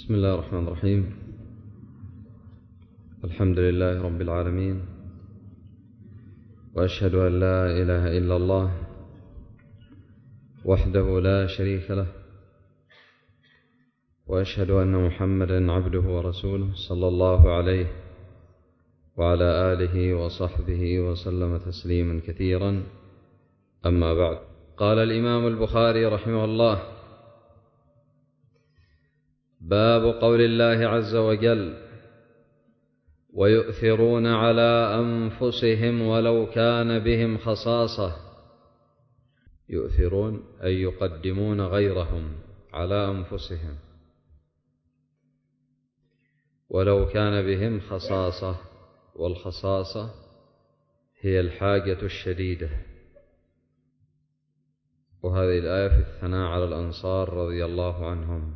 بسم الله الرحمن الرحيم. الحمد لله رب العالمين، وأشهد أن لا إله إلا الله وحده لا شريك له، وأشهد أن محمدا عبده ورسوله صلى الله عليه وعلى آله وصحبه وسلم تسليما كثيرا. أما بعد، قال الإمام البخاري رحمه الله: باب قول الله عز وجل: ويؤثرون على أنفسهم ولو كان بهم خصاصة. يؤثرون أي يقدمون غيرهم على أنفسهم ولو كان بهم خصاصة، والخصاصة هي الحاجة الشديدة. وهذه الآية في الثناء على الأنصار رضي الله عنهم،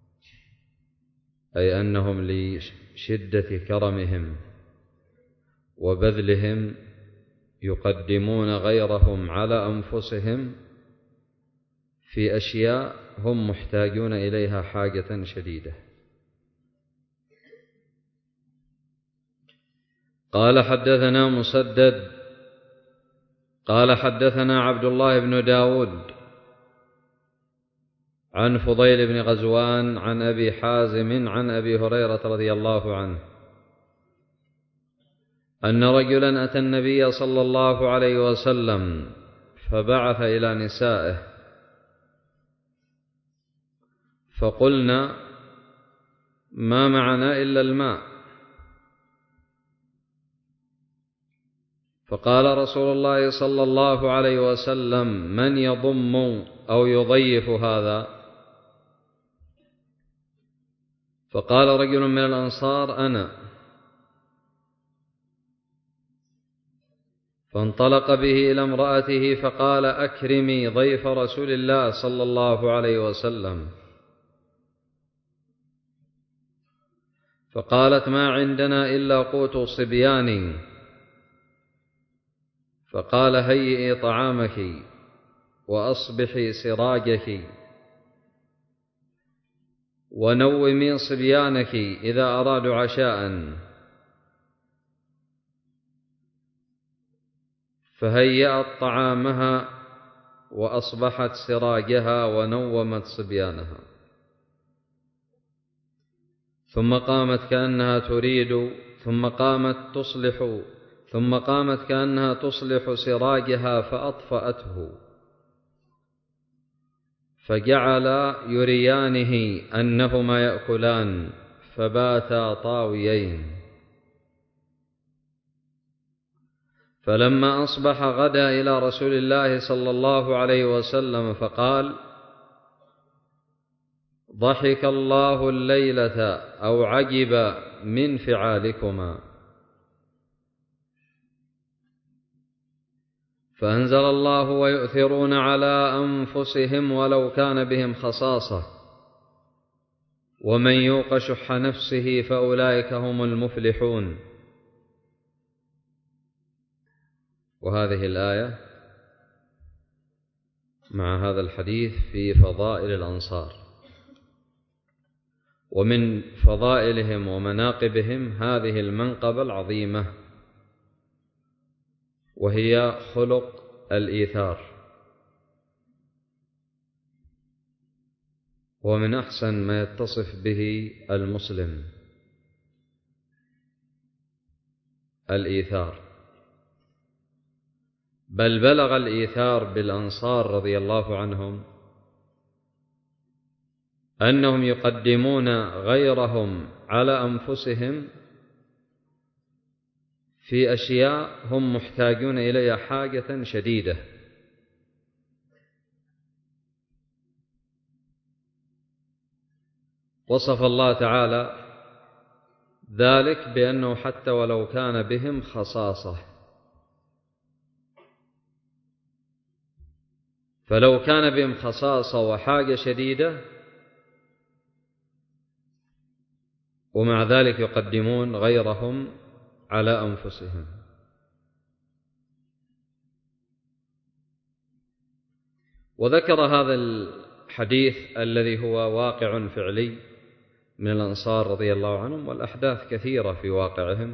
أي أنهم لشدة كرمهم وبذلهم يقدمون غيرهم على أنفسهم في أشياء هم محتاجون إليها حاجة شديدة. قال: حدثنا مسدد قال: حدثنا عبد الله بن داود عن فضيل بن غزوان عن أبي حازم عن أبي هريرة رضي الله عنه أن رجلا أتى النبي صلى الله عليه وسلم فبعث إلى نسائه فقلنا: ما معنا إلا الماء. فقال رسول الله صلى الله عليه وسلم: من يضم أو يضيف هذا؟ فقال رجل من الأنصار: أنا. فانطلق به إلى امرأته فقال: أكرمي ضيف رسول الله صلى الله عليه وسلم. فقالت: ما عندنا إلا قوت صبيان. فقال: هيئي طعامك وأصبحي سراجك ونومي صبيانك إذا أرادوا عشاء. فهيأت طعامها وأصبحت سراجها ونومت صبيانها، ثم قامت كأنها تصلح سراجها فأطفأته، فجعل يريانه أنهما يأكلان فباتا طاويين. فلما أصبح غدا إلى رسول الله صلى الله عليه وسلم فقال: ضحك الله الليلة أو عجب من فعالكما. فأنزل الله: ويؤثرون على أنفسهم ولو كان بهم خصاصة ومن يوق شح نفسه فأولئك هم المفلحون. وهذه الآية مع هذا الحديث في فضائل الأنصار، ومن فضائلهم ومناقبهم هذه المنقبة العظيمة، وهي خلق الإيثار. ومن أحسن ما يتصف به المسلم الإيثار، بل بلغ الإيثار بالأنصار رضي الله عنهم أنهم يقدمون غيرهم على أنفسهم في أشياء هم محتاجون إليها حاجة شديدة. وصف الله تعالى ذلك بأنه حتى ولو كان بهم خصاصة، فلو كان بهم خصاصة وحاجة شديدة ومع ذلك يقدمون غيرهم على أنفسهم. وذكر هذا الحديث الذي هو واقع فعلي من الأنصار رضي الله عنهم، والأحداث كثيرة في واقعهم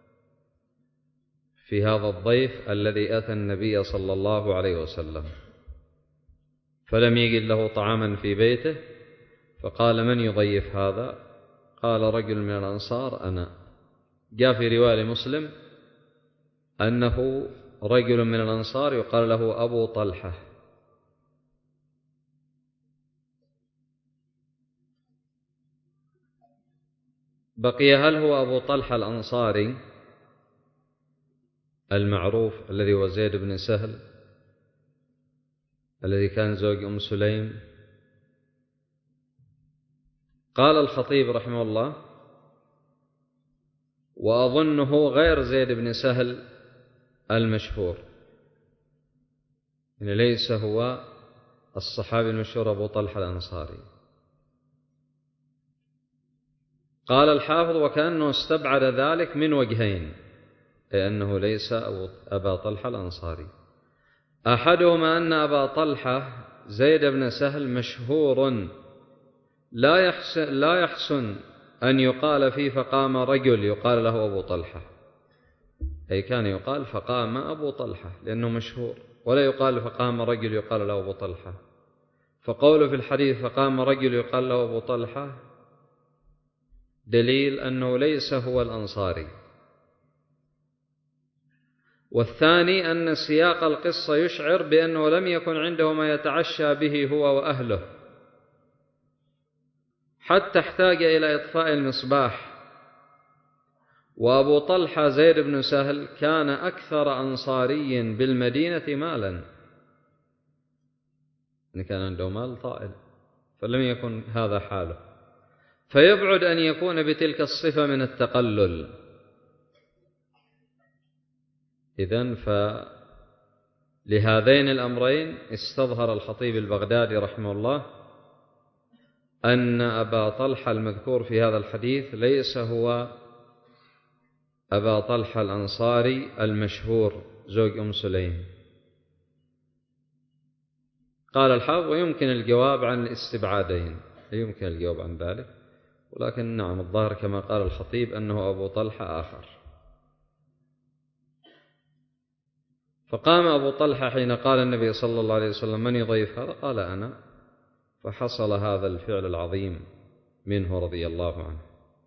في هذا الضيف الذي أتى النبي صلى الله عليه وسلم فلم يجد له طعاما في بيته، فقال: من يضيف هذا؟ قال: رجل من الأنصار أنا. جاء في رواية مسلم أنه رجل من الأنصار يقال له أبو طلحة. بقي هل هو أبو طلحة الأنصاري المعروف الذي هو زيد بن سهل الذي كان زوج أم سليم؟ قال الخطيب رحمه الله: وأظنه غير زيد بن سهل المشهور، يعني ليس هو الصحابي المشهور أبو طلحة الأنصاري. قال الحافظ: وكأنه استبعد ذلك من وجهين، أي أنه ليس أبا طلحة الأنصاري. أحدهما أن أبا طلحة زيد بن سهل مشهور لا يحسن أن يقال فيه فقام رجل يقال له أبو طلحة، أي كان يقال فقام أبو طلحة لأنه مشهور، ولا يقال فقام رجل يقال له أبو طلحة. فقوله في الحديث فقام رجل يقال له أبو طلحة دليل أنه ليس هو الأنصاري. والثاني أن سياق القصة يشعر بأنه لم يكن عنده ما يتعشى به هو وأهله حتى احتاج إلى إطفاء المصباح. وأبو طلحة زيد بن سهل كان أكثر أنصاري بالمدينة مالا، إن كان عنده مال طائل، فلم يكن هذا حاله، فيبعد أن يكون بتلك الصفة من التقلل. إذن فلهذين الأمرين استظهر الخطيب البغدادي رحمه الله أن أبا طلحة المذكور في هذا الحديث ليس هو أبا طلحة الأنصاري المشهور زوج أم سليم. قال الحافظ: ويمكن الجواب عن الاستبعادين، يمكن الجواب عن ذلك، ولكن نعم الظاهر كما قال الخطيب أنه أبو طلحة آخر. فقام أبو طلحة حين قال النبي صلى الله عليه وسلم: من يضيف هذا؟ قال: أنا. فحصل هذا الفعل العظيم منه رضي الله عنه.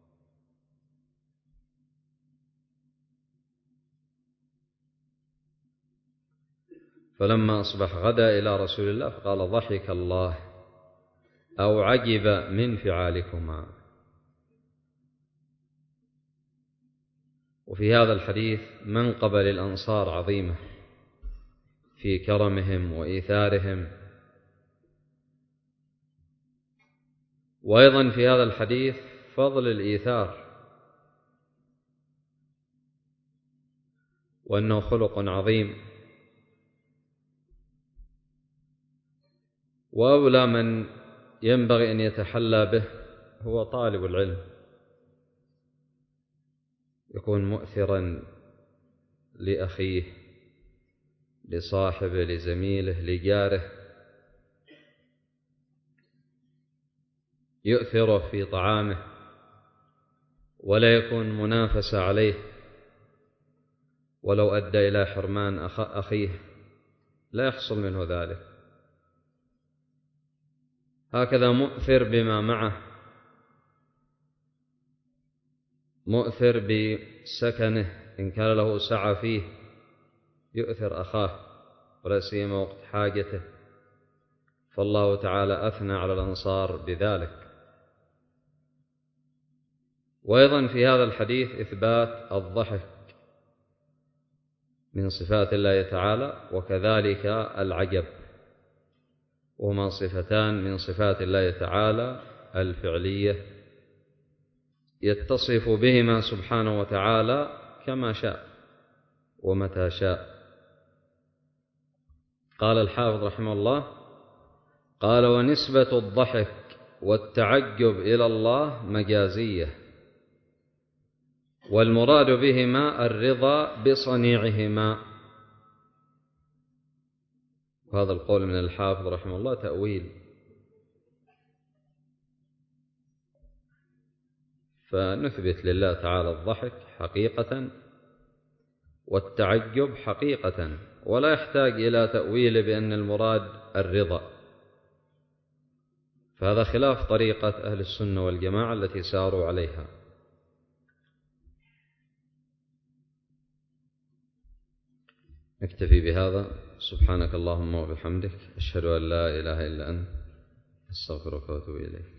فلما أصبح غدا إلى رسول الله فقال: ضحك الله أو عجب من فعالكما. وفي هذا الحديث منقبة للأنصار عظيمة في كرمهم وإيثارهم. وأيضا في هذا الحديث فضل الإيثار، وأنه خلق عظيم. وأولى من ينبغي أن يتحلى به هو طالب العلم، يكون مؤثرا لأخيه، لصاحبه، لزميله، لجاره، يؤثره في طعامه، ولا يكون منافسة عليه ولو أدى إلى حرمان أخيه لا يحصل منه ذلك. هكذا مؤثر بما معه، مؤثر بسكنه، إن كان له سعة فيه يؤثر أخاه ولا سيما وقت حاجته. فالله تعالى أثنى على الأنصار بذلك. وأيضا في هذا الحديث إثبات الضحك من صفات الله تعالى، وكذلك العجب، وهما صفتان من صفات الله تعالى الفعلية يتصف بهما سبحانه وتعالى كما شاء ومتى شاء. قال الحافظ رحمه الله: قال: ونسبة الضحك والتعجب إلى الله مجازية، والمراد بهما الرضا بصنيعهما. وهذا القول من الحافظ رحمه الله تأويل، فنثبت لله تعالى الضحك حقيقة والتعجب حقيقة، ولا يحتاج إلى تأويل بأن المراد الرضا، فهذا خلاف طريقة أهل السنة والجماعة التي ساروا عليها. نكتفي بهذا. سبحانك اللهم وبحمدك، أشهد أن لا إله إلا أنت، أستغفرك وأتوب إليك.